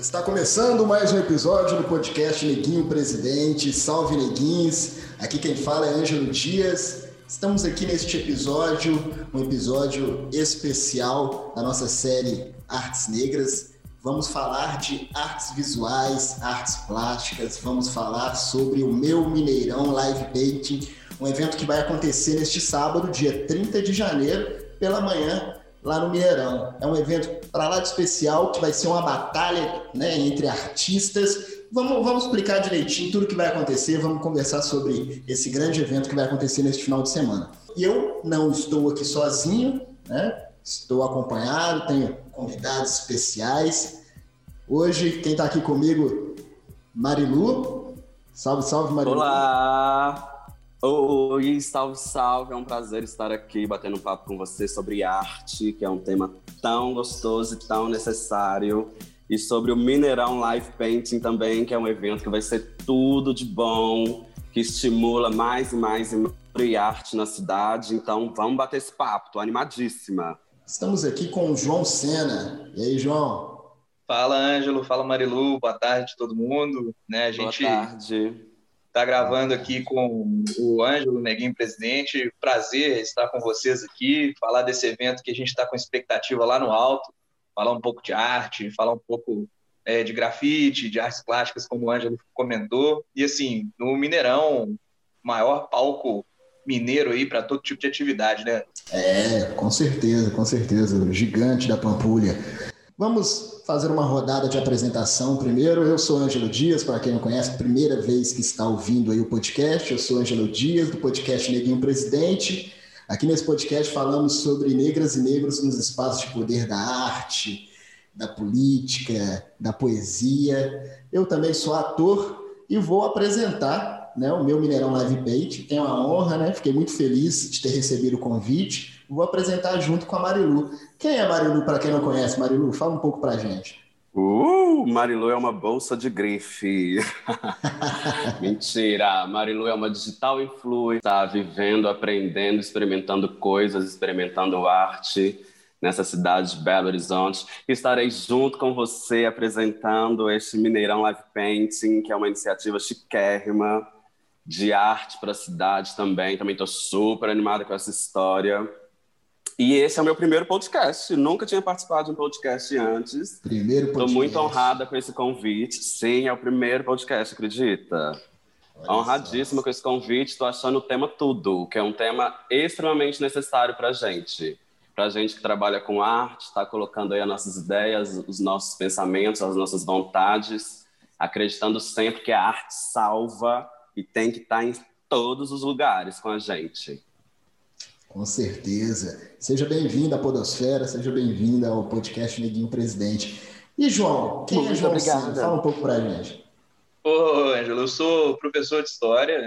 Está começando mais um episódio do podcast Neguinho Presidente. Salve, Neguins! Aqui quem fala é Ângelo Dias. Estamos aqui neste episódio, um episódio especial da nossa série Artes Negras. Vamos falar de artes visuais, artes plásticas, vamos falar sobre o Meu Mineirão Live Painting, um evento que vai acontecer neste sábado, dia 30 de janeiro, pela manhã, lá no Mineirão. É um evento para lá de especial, que vai ser uma batalha, né, entre artistas. Vamos explicar direitinho tudo o que vai acontecer, vamos conversar sobre esse grande evento que vai acontecer neste final de semana. E eu não estou aqui sozinho, né? Estou acompanhado, tenho convidados especiais. Hoje, quem está aqui comigo, Marilu. Salve, salve, Marilu. Olá! Oi, salve, salve! É um prazer estar aqui batendo um papo com você sobre arte, que é um tema tão gostoso e tão necessário. E sobre o Mineirão Live Painting também, que é um evento que vai ser tudo de bom, que estimula mais e mais arte na cidade. Então, vamos bater esse papo, tô animadíssima. Estamos aqui com o João Sena. E aí, João? Fala, Ângelo. Fala, Marilu. Boa tarde, todo mundo. A gente boa tarde. Está gravando aqui com o Ângelo, Neguinho Presidente. Prazer estar com vocês aqui, falar desse evento que a gente está com expectativa lá no alto, falar um pouco de arte, falar um pouco de grafite, de artes plásticas, como o Ângelo comentou. E, assim, no Mineirão, maior palco mineiro aí para todo tipo de atividade, né? Com certeza. O gigante da Pampulha. Vamos fazer uma rodada de apresentação primeiro. Eu sou Ângelo Dias, para quem não conhece, primeira vez que está ouvindo aí o podcast. Eu sou Ângelo Dias, do podcast Neguinho Presidente. Aqui nesse podcast falamos sobre negras e negros nos espaços de poder da arte, da política, da poesia. Eu também sou ator e vou apresentar, né, o meu Mineirão Live Painting. Tenho a honra, né? Fiquei muito feliz de ter recebido o convite. Vou apresentar junto com a Marilu. Quem é a Marilu, para quem não conhece? Marilu, fala um pouco pra gente. Marilu é uma bolsa de grife. Mentira, Marilu é uma digital influencer, está vivendo, aprendendo, experimentando coisas, experimentando arte nessa cidade de Belo Horizonte. Estarei junto com você apresentando este Mineirão Live Painting, que é uma iniciativa chiquérrima de arte para a cidade também. Também estou super animada com essa história. E esse é o meu primeiro podcast. Nunca tinha participado de um podcast antes. Primeiro podcast. Estou muito honrada com esse convite. Sim, é o primeiro podcast, acredita? Honradíssima com esse convite. Estou achando o tema tudo, que é um tema extremamente necessário para a gente. Para a gente que trabalha com arte, está colocando aí as nossas ideias, os nossos pensamentos, as nossas vontades, acreditando sempre que a arte salva e tem que estar em todos os lugares com a gente. Com certeza. Seja bem-vindo à Podosfera, seja bem-vinda ao podcast Neguinho Presidente. E, João, quem é João Sena? Fala um pouco pra gente. Ângelo, eu sou professor de História,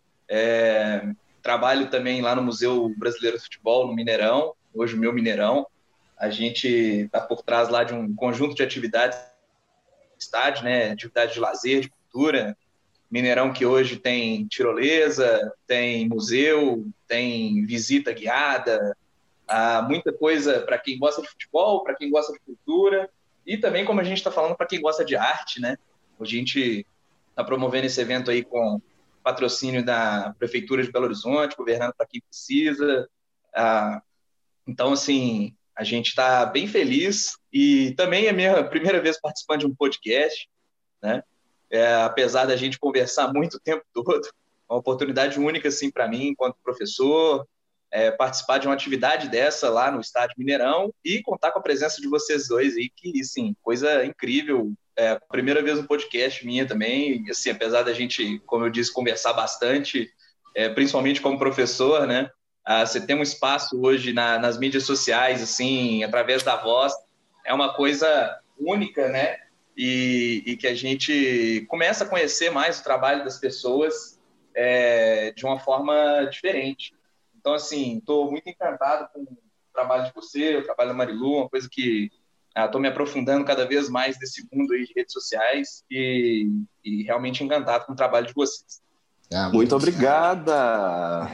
trabalho também lá no Museu Brasileiro de Futebol, no Mineirão, hoje o meu Mineirão. A gente está por trás lá de um conjunto de atividades, estádio, né? Atividades de lazer, de cultura. Mineirão que hoje tem tirolesa, tem museu, tem visita guiada, muita coisa para quem gosta de futebol, para quem gosta de cultura e também, como a gente está falando, para quem gosta de arte, né? A gente está promovendo esse evento aí com patrocínio da Prefeitura de Belo Horizonte, governando para quem precisa. Então, assim, a gente está bem feliz e também é a minha primeira vez participando de um podcast, né? Apesar da gente conversar muito o tempo todo, é uma oportunidade única assim, para mim, enquanto professor, participar de uma atividade dessa lá no Estádio Mineirão e contar com a presença de vocês dois aí, que, assim, coisa incrível. A primeira vez no podcast minha também, assim, apesar da gente, como eu disse, conversar bastante, principalmente como professor, né? Você tem um espaço hoje nas mídias sociais, assim, através da voz, é uma coisa única, né? E que a gente começa a conhecer mais o trabalho das pessoas de uma forma diferente. Então, assim, estou muito encantado com o trabalho de você, o trabalho da Marilu, uma coisa que estou me aprofundando cada vez mais nesse mundo aí de redes sociais e realmente encantado com o trabalho de vocês. Muito obrigada!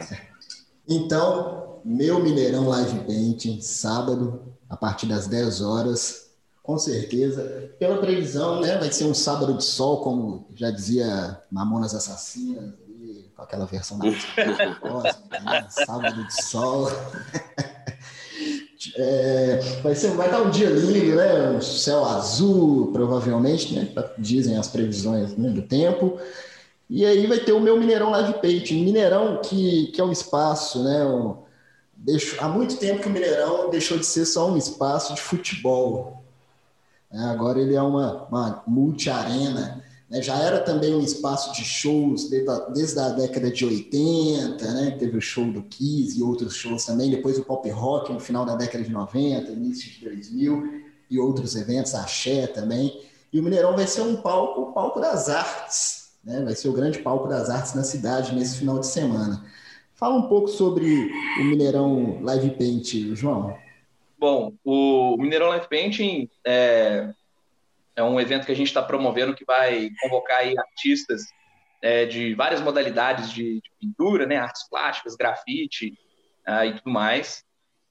Então, meu Mineirão Live Painting, sábado, a partir das 10 horas, Com certeza. Pela previsão, né, vai ser um sábado de sol, como já dizia Mamonas Assassinas, ali, com aquela versão da música cósmica, né? Sábado de sol. Vai estar um dia lindo, né? Um céu azul, provavelmente, né? Dizem as previsões, né, do tempo. E aí vai ter o meu Mineirão Live Paint. Mineirão que é um espaço, né? Há muito tempo que o Mineirão deixou de ser só um espaço de futebol. Agora ele é uma multi-arena, né? Já era também um espaço de shows desde a década de 80, né? Teve o show do Kiss e outros shows também, depois o pop rock no final da década de 90, início de 2000, e outros eventos, axé também. E o Mineirão vai ser o palco das artes, né? Vai ser o grande palco das artes na cidade nesse final de semana. Fala um pouco sobre o Mineirão Live Paint, João. Bom, o Mineirão Live Painting é um evento que a gente está promovendo que vai convocar aí artistas de várias modalidades de pintura, né? Artes plásticas, grafite e tudo mais.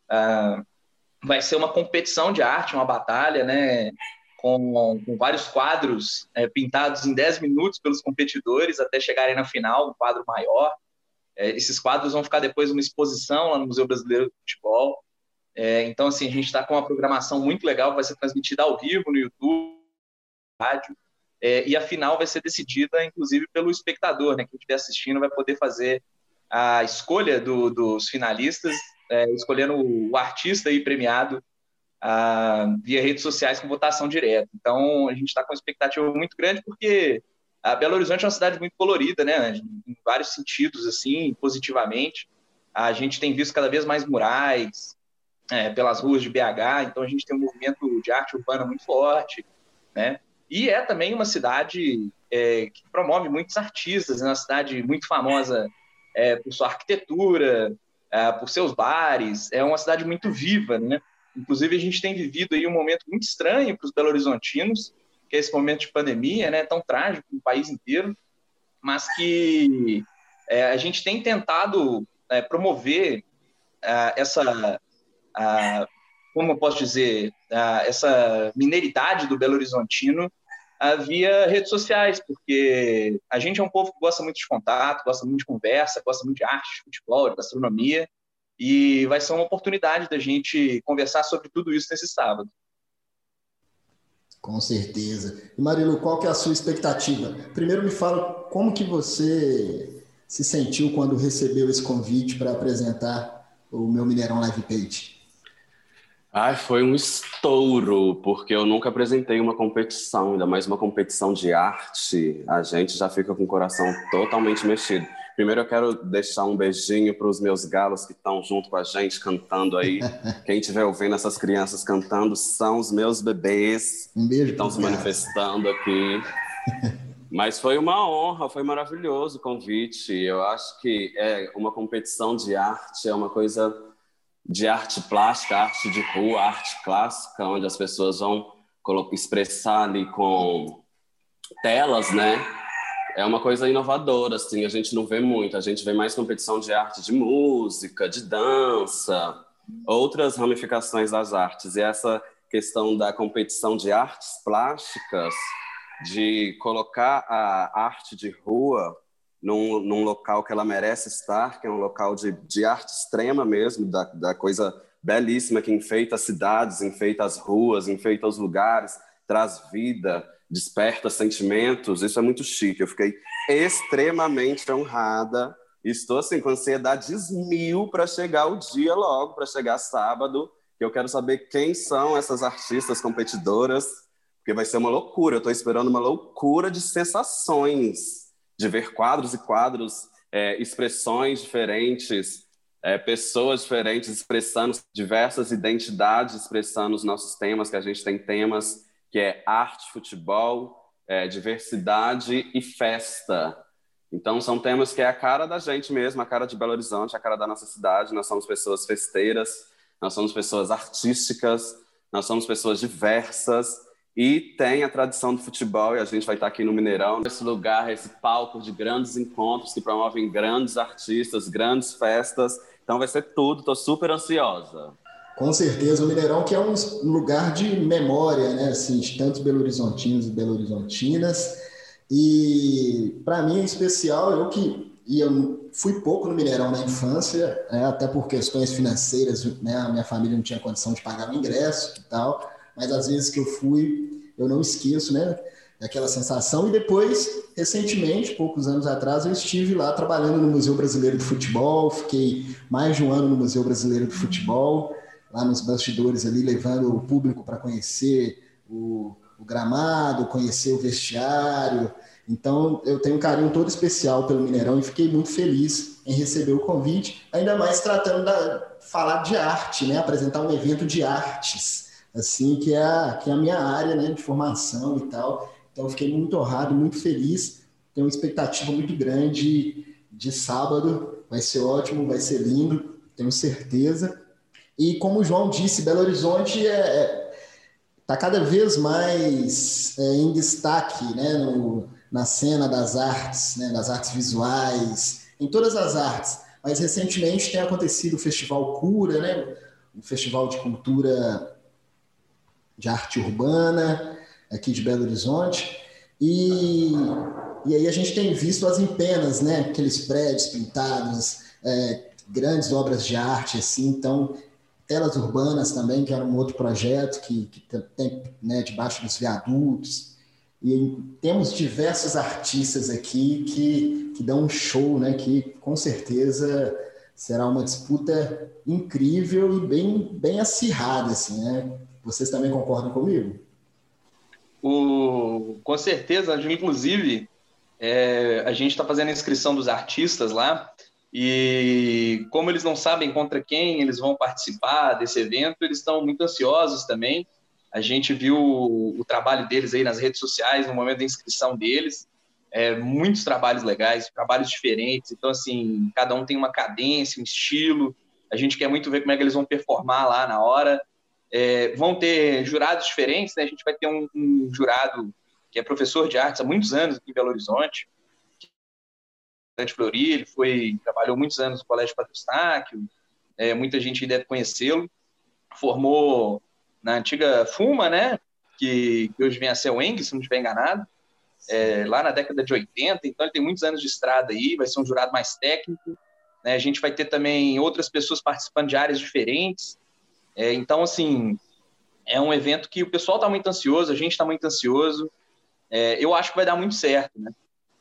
Vai ser uma competição de arte, uma batalha, né? Com vários quadros pintados em 10 minutos pelos competidores até chegarem na final, um quadro maior. Esses quadros vão ficar depois numa exposição lá no Museu Brasileiro de Futebol. Então, assim, a gente está com uma programação muito legal, vai ser transmitida ao vivo no YouTube, rádio, e a final vai ser decidida, inclusive, pelo espectador, né? Quem estiver assistindo vai poder fazer a escolha dos finalistas, escolhendo o artista aí premiado via redes sociais com votação direta. Então, a gente está com uma expectativa muito grande, porque a Belo Horizonte é uma cidade muito colorida, né? Em vários sentidos, assim, positivamente. A gente tem visto cada vez mais murais pelas ruas de BH, então a gente tem um movimento de arte urbana muito forte, né? E é também uma cidade que promove muitos artistas, é uma cidade muito famosa por sua arquitetura, por seus bares, é uma cidade muito viva, né? Inclusive, a gente tem vivido aí um momento muito estranho para os belo-horizontinos, que é esse momento de pandemia, né? Tão trágico no país inteiro, mas que a gente tem tentado promover essa... como eu posso dizer, essa mineridade do Belo Horizontino via redes sociais, porque a gente é um povo que gosta muito de contato, gosta muito de conversa, gosta muito de arte, de futebol, de gastronomia, e vai ser uma oportunidade da gente conversar sobre tudo isso nesse sábado. Com certeza. E Marilu, qual que é a sua expectativa? Primeiro me fala como que você se sentiu quando recebeu esse convite para apresentar o meu Mineirão Live Paint. Foi um estouro, porque eu nunca apresentei uma competição, ainda mais uma competição de arte. A gente já fica com o coração totalmente mexido. Primeiro eu quero deixar um beijinho para os meus galos que estão junto com a gente cantando aí. Quem estiver ouvindo essas crianças cantando são os meus bebês um beijo que estão se manifestando aqui. Mas foi uma honra, foi maravilhoso o convite. Eu acho que uma competição de arte é uma coisa de arte plástica, arte de rua, arte clássica, onde as pessoas vão expressar ali com telas, né? É uma coisa inovadora, assim, a gente não vê muito. A gente vê mais competição de arte de música, de dança, outras ramificações das artes. E essa questão da competição de artes plásticas, de colocar a arte de rua num local que ela merece estar, que é um local de arte extrema mesmo, da coisa belíssima que enfeita as cidades, enfeita as ruas, enfeita os lugares, traz vida, desperta sentimentos. Isso é muito chique. Eu fiquei extremamente honrada. Estou assim, com ansiedades mil para chegar o dia logo, para chegar sábado, que eu quero saber quem são essas artistas competidoras, porque vai ser uma loucura. Eu estou esperando uma loucura de sensações, de ver quadros e quadros, expressões diferentes, pessoas diferentes expressando diversas identidades, expressando os nossos temas, que a gente tem temas que é arte, futebol, diversidade e festa. Então, são temas que é a cara da gente mesmo, a cara de Belo Horizonte, a cara da nossa cidade. Nós somos pessoas festeiras, nós somos pessoas artísticas, nós somos pessoas diversas, e tem a tradição do futebol, e a gente vai estar aqui no Mineirão, nesse lugar, esse palco de grandes encontros que promovem grandes artistas, grandes festas. Então vai ser tudo, estou super ansiosa. Com certeza, o Mineirão que é um lugar de memória, né, assim, de tantos belo-horizontinos e belo-horizontinas. E para mim, em especial, fui pouco no Mineirão na infância, né, até por questões financeiras, né, a minha família não tinha condição de pagar o ingresso e tal, mas às vezes que eu fui, eu não esqueço, né, daquela sensação. E depois, recentemente, poucos anos atrás, eu estive lá trabalhando no Museu Brasileiro do Futebol, fiquei mais de um ano no Museu Brasileiro do Futebol, lá nos bastidores ali, levando o público para conhecer o gramado, conhecer o vestiário. Então, eu tenho um carinho todo especial pelo Mineirão e fiquei muito feliz em receber o convite, ainda mais tratando falar de arte, né? Apresentar um evento de artes, assim, que é a minha área, né, de formação e tal. Então, eu fiquei muito honrado, muito feliz. Tenho uma expectativa muito grande de sábado. Vai ser ótimo, vai ser lindo, tenho certeza. E como o João disse, Belo Horizonte está cada vez mais em destaque, né, na cena das artes, né, das artes visuais, em todas as artes. Mas recentemente tem acontecido o Festival Cura, né, um festival de cultura de arte urbana aqui de Belo Horizonte. E aí a gente tem visto as empenas, né, aqueles prédios pintados, grandes obras de arte, assim. Então, telas urbanas também, que era um outro projeto que tem, né, debaixo dos viadutos. E temos diversos artistas aqui que dão um show, né, que com certeza será uma disputa incrível e bem acirrada, assim, né? Vocês também concordam comigo? Com certeza, inclusive, a gente está fazendo a inscrição dos artistas lá, e como eles não sabem contra quem eles vão participar desse evento, eles estão muito ansiosos também. A gente viu o trabalho deles aí nas redes sociais no momento da inscrição deles, muitos trabalhos legais, trabalhos diferentes. Então, assim, cada um tem uma cadência, um estilo. A gente quer muito ver como é que eles vão performar lá na hora. Vão ter jurados diferentes, né? A gente vai ter um jurado que é professor de artes há muitos anos aqui em Belo Horizonte, de Flori. Ele trabalhou muitos anos no Colégio Padre Eustáquio, muita gente deve conhecê-lo. Formou na antiga FUMA, né? Que hoje vem a ser o ENG, se não estiver enganado, lá na década de 80. Então ele tem muitos anos de estrada aí, vai ser um jurado mais técnico, né? A gente vai ter também outras pessoas participando de áreas diferentes. Então, assim, é um evento que o pessoal está muito ansioso, a gente está muito ansioso. Eu acho que vai dar muito certo, né?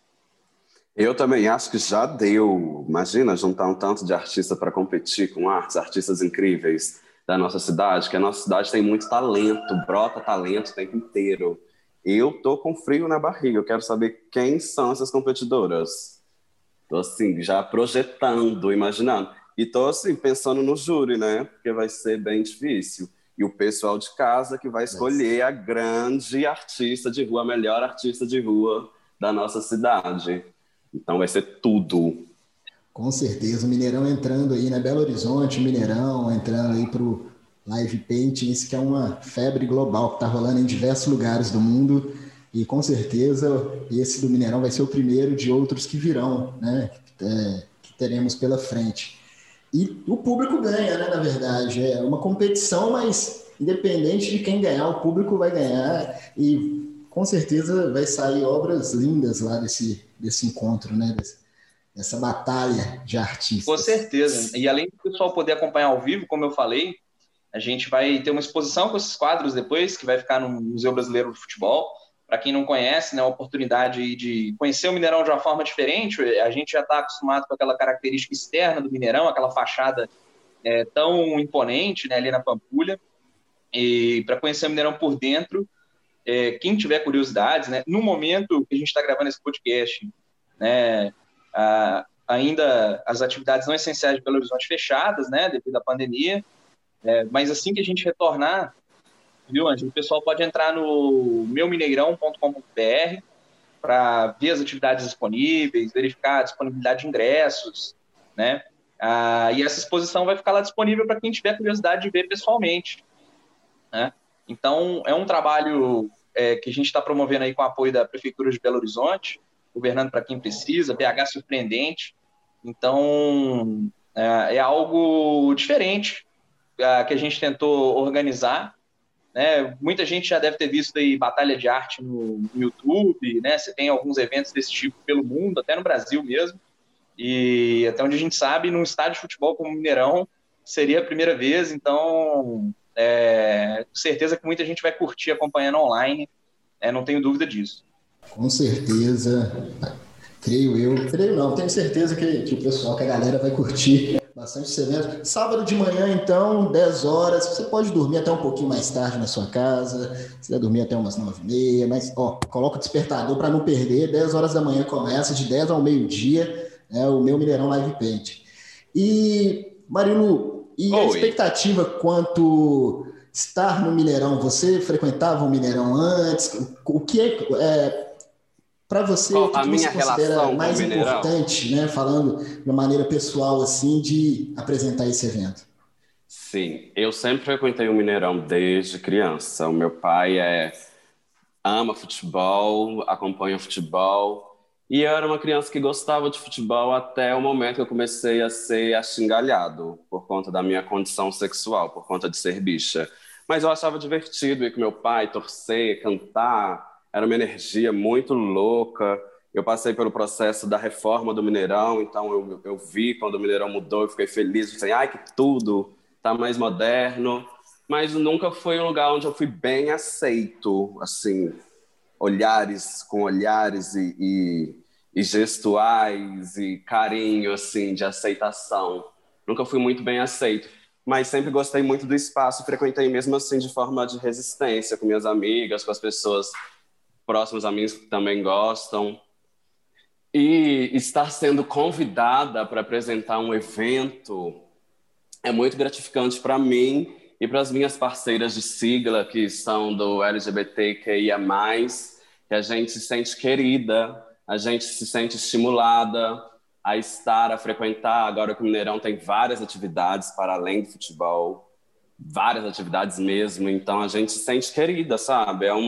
Eu também acho que já deu. Imagina juntar um tanto de artista para competir com artes, artistas incríveis da nossa cidade, que a nossa cidade tem muito talento, brota talento o tempo inteiro. Eu tô com frio na barriga, eu quero saber quem são essas competidoras. Tô assim, já projetando, imaginando. E tô assim, pensando no júri, né? Porque vai ser bem difícil. E o pessoal de casa que vai escolher a grande artista de rua, a melhor artista de rua da nossa cidade. Então vai ser tudo. Com certeza, o Mineirão entrando aí, né? Belo Horizonte, Mineirão entrando aí pro Live Painting, isso que é uma febre global que está rolando em diversos lugares do mundo. E com certeza esse do Mineirão vai ser o primeiro de outros que virão, né? Que teremos pela frente. E o público ganha, né? Na verdade, é uma competição, mas independente de quem ganhar, o público vai ganhar e com certeza vai sair obras lindas lá desse encontro, né? Dessa batalha de artistas. Com certeza. E além do pessoal poder acompanhar ao vivo, como eu falei, a gente vai ter uma exposição com esses quadros depois, que vai ficar no Museu Brasileiro do Futebol. Para quem não conhece, né, a oportunidade de conhecer o Mineirão de uma forma diferente. A gente já está acostumado com aquela característica externa do Mineirão, aquela fachada tão imponente, né, ali na Pampulha. E para conhecer o Mineirão por dentro, quem tiver curiosidades, né, no momento que a gente está gravando esse podcast, né, ainda as atividades não essenciais de Belo Horizonte fechadas, né, devido à pandemia, mas assim que a gente retornar, viu, Ângelo, o pessoal pode entrar no meumineirão.com.br para ver as atividades disponíveis, verificar a disponibilidade de ingressos, né, e essa exposição vai ficar lá disponível para quem tiver curiosidade de ver pessoalmente, né. Então, é um trabalho que a gente está promovendo aí com o apoio da Prefeitura de Belo Horizonte, governando para quem precisa, BH surpreendente. Então, é algo diferente. O que a gente tentou organizar, né? Muita gente já deve ter visto aí batalha de arte no YouTube, né? Você tem alguns eventos desse tipo pelo mundo, até no Brasil mesmo. E até onde a gente sabe, num estádio de futebol como o Mineirão, seria a primeira vez. Então, certeza que muita gente vai curtir acompanhando online, não tenho dúvida disso. Com certeza, creio não, tenho certeza que o pessoal, que a galera vai curtir bastante esse evento. Sábado de manhã, então, 10 horas, você pode dormir até um pouquinho mais tarde na sua casa, você vai dormir até umas 9h30, mas, coloca o despertador para não perder, 10 horas da manhã começa, de 10 ao meio-dia, o meu Mineirão Live Paint. E, Marilu, a expectativa quanto estar no Mineirão? Você frequentava o Mineirão antes? O que para você, o que você considera mais importante, né, falando de uma maneira pessoal, assim, de apresentar esse evento? Sim, eu sempre frequentei o Mineirão desde criança. O meu pai ama futebol, acompanha futebol, e eu era uma criança que gostava de futebol até o momento que eu comecei a ser axingalhado por conta da minha condição sexual, por conta de ser bicha. Mas eu achava divertido ir com meu pai, torcer, cantar. Era uma energia muito louca. Eu passei pelo processo da reforma do Mineirão, então eu vi quando o Mineirão mudou, eu fiquei feliz, pensei, ai, que tudo tá mais moderno. Mas nunca foi um lugar onde eu fui bem aceito, assim, com olhares e gestuais e carinho, assim, de aceitação. Nunca fui muito bem aceito, mas sempre gostei muito do espaço, frequentei mesmo assim de forma de resistência, com minhas amigas, com as pessoas próximas a mim que também gostam. E estar sendo convidada para apresentar um evento é muito gratificante para mim e para as minhas parceiras de sigla, que são do LGBTQIA+, que a gente se sente querida, a gente se sente estimulada a estar, a frequentar. Agora que o Mineirão tem várias atividades para além do futebol, várias atividades mesmo, então a gente se sente querida, sabe? É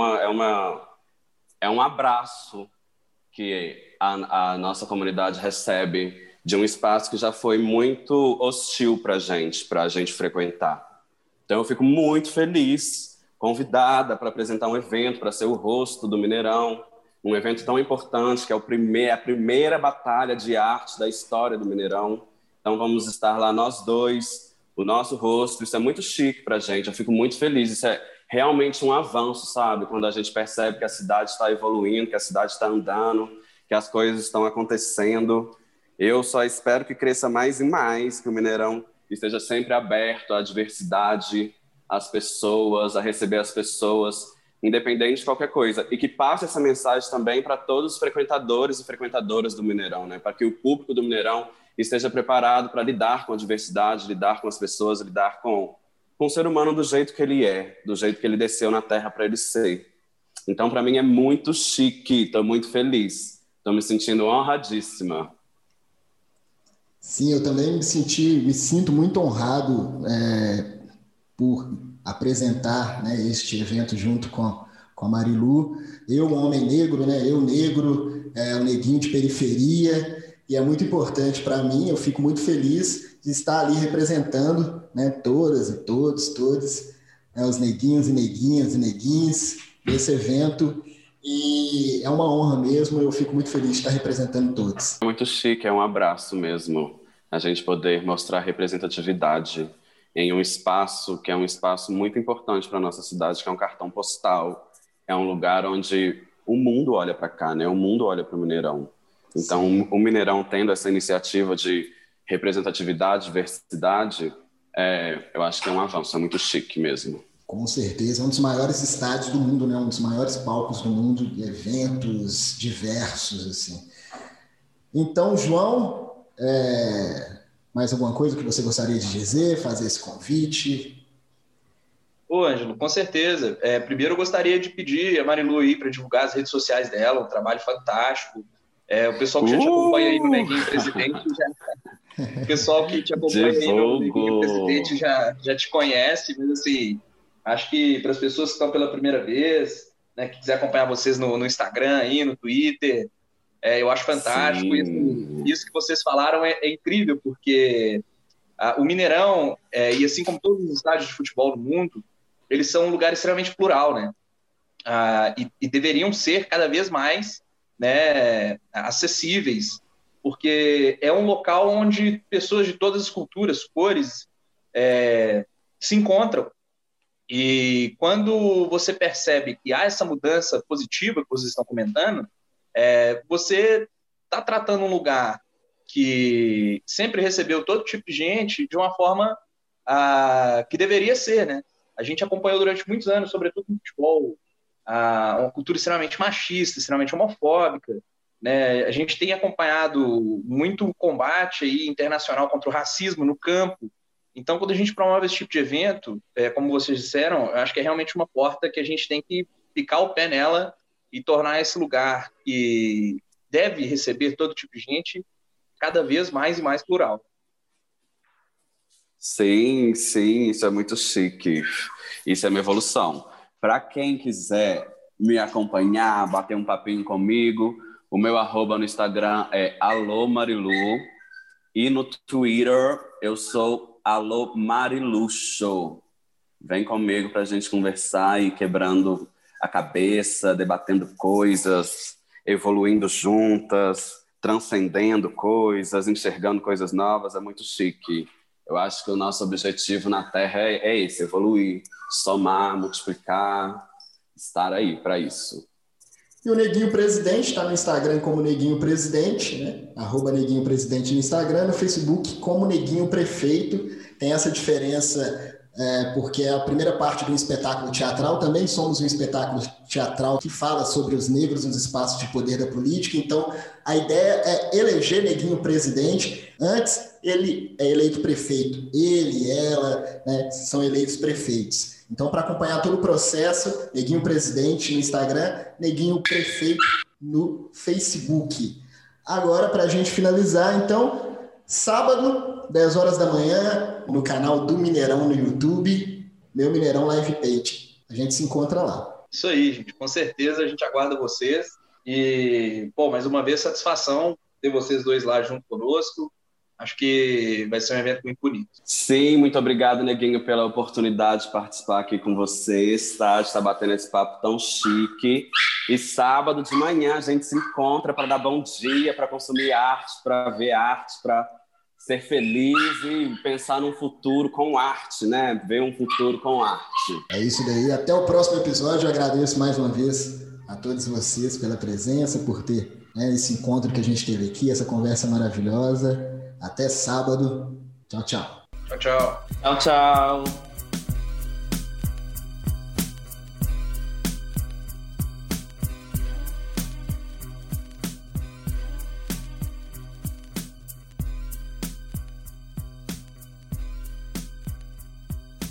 um abraço que a nossa comunidade recebe de um espaço que já foi muito hostil para a gente frequentar. Então eu fico muito feliz, convidada para apresentar um evento, para ser o rosto do Mineirão, um evento tão importante que é a primeira batalha de arte da história do Mineirão. Então vamos estar lá nós dois, o nosso rosto. Isso é muito chique para a gente, eu fico muito feliz. Isso é realmente um avanço, sabe? Quando a gente percebe que a cidade está evoluindo, que a cidade está andando, que as coisas estão acontecendo. Eu só espero que cresça mais e mais, que o Mineirão esteja sempre aberto à diversidade, às pessoas, a receber as pessoas, independente de qualquer coisa. E que passe essa mensagem também para todos os frequentadores e frequentadoras do Mineirão, né? Para que o público do Mineirão esteja preparado para lidar com a diversidade, lidar com as pessoas, lidar com o ser humano do jeito que ele é, do jeito que ele desceu na Terra para ele ser. Então, para mim, é muito chique, estou muito feliz, estou me sentindo honradíssima. Sim, eu também me sinto muito honrado por apresentar, né, este evento junto com a Marilu. Eu, um homem negro, né, eu negro, um neguinho de periferia, e é muito importante para mim, eu fico muito feliz de estar ali representando, né, todas e todos, os neguinhos e neguinhas e neguinhos desse evento, e é uma honra mesmo, eu fico muito feliz de estar representando todos. É muito chique, é um abraço mesmo, a gente poder mostrar representatividade em um espaço que é um espaço muito importante para a nossa cidade, que é um cartão postal, é um lugar onde o mundo olha para cá, né? O mundo olha para o Mineirão. Então, sim, o Mineirão tendo essa iniciativa de representatividade, diversidade, eu acho que é um avanço, é muito chique mesmo. Com certeza, é um dos maiores estádios do mundo, né? Um dos maiores palcos do mundo, de eventos diversos, assim. Então, João, mais alguma coisa que você gostaria de dizer, fazer esse convite? Ô, Ângelo, com certeza. Primeiro eu gostaria de pedir a Marilu aí para divulgar as redes sociais dela, um trabalho fantástico. O pessoal que já te acompanha aí no Neguinho Presidente o pessoal que te acompanha aí no Neguinho Presidente já te conhece, mas assim, acho que para as pessoas que estão pela primeira vez, né, que quiser acompanhar vocês no Instagram aí, no Twitter, eu acho fantástico. E, assim, isso que vocês falaram é incrível, porque O Mineirão, e assim como todos os estádios de futebol do mundo, eles são um lugar extremamente plural, né? E deveriam ser cada vez mais, né, acessíveis, porque é um local onde pessoas de todas as culturas, cores, se encontram. E quando você percebe que há essa mudança positiva que vocês estão comentando, você está tratando um lugar que sempre recebeu todo tipo de gente de uma forma que deveria ser, né? A gente acompanhou durante muitos anos, sobretudo no futebol, uma cultura extremamente machista, extremamente homofóbica, né? A gente tem acompanhado muito combate aí internacional contra o racismo no campo. Então, quando a gente promove esse tipo de evento, como vocês disseram, eu acho que é realmente uma porta que a gente tem que picar o pé nela e tornar esse lugar que deve receber todo tipo de gente cada vez mais e mais plural. Sim, sim, isso é muito chique. Isso é uma evolução. Para quem quiser me acompanhar, bater um papinho comigo, o meu @ no Instagram é @alomarilu e no Twitter eu sou @mariluxo. Vem comigo para a gente conversar e quebrando a cabeça, debatendo coisas, evoluindo juntas, transcendendo coisas, enxergando coisas novas. É muito chique. Eu acho que o nosso objetivo na Terra é esse, evoluir, somar, multiplicar, estar aí para isso. E o Neguinho Presidente está no Instagram como Neguinho Presidente, né? @Neguinho Presidente no Instagram, no Facebook como Neguinho Prefeito. Tem essa diferença porque é a primeira parte de um espetáculo teatral. Também somos um espetáculo teatral que fala sobre os negros nos espaços de poder da política. Então, a ideia é eleger Neguinho Presidente. Antes, ele é eleito prefeito. Ele, ela, né, são eleitos prefeitos. Então, para acompanhar todo o processo, Neguinho Presidente no Instagram, Neguinho Prefeito no Facebook. Agora, para a gente finalizar, então, sábado, 10 horas da manhã, no canal do Mineirão no YouTube, meu Mineirão Live Page. A gente se encontra lá. Isso aí, gente. Com certeza a gente aguarda vocês. E, mais uma vez, satisfação ter vocês dois lá junto conosco. Acho que vai ser um evento muito bonito. Sim, muito obrigado, Neguinho, pela oportunidade de participar aqui com vocês, tá? De estar batendo esse papo tão chique. E sábado de manhã a gente se encontra para dar bom dia, para consumir arte, para ver arte, para ser feliz e pensar num futuro com arte, né? Ver um futuro com arte. É isso daí. Até o próximo episódio. Eu agradeço mais uma vez a todos vocês pela presença, por ter esse encontro que a gente teve aqui, essa conversa maravilhosa. Até sábado. Tchau, tchau. Tchau, tchau. Tchau, tchau.